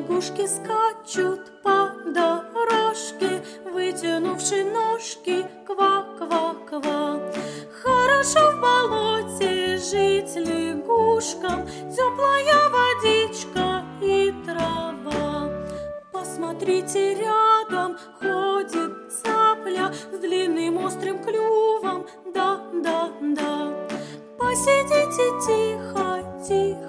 Лягушки скачут по дорожке, вытянувши ножки, ква-ква-ква. Хорошо в болоте жить лягушкам, теплая водичка и трава. Посмотрите, рядом ходит цапля с длинным острым клювом, да-да-да. Посидите тихо, тихо.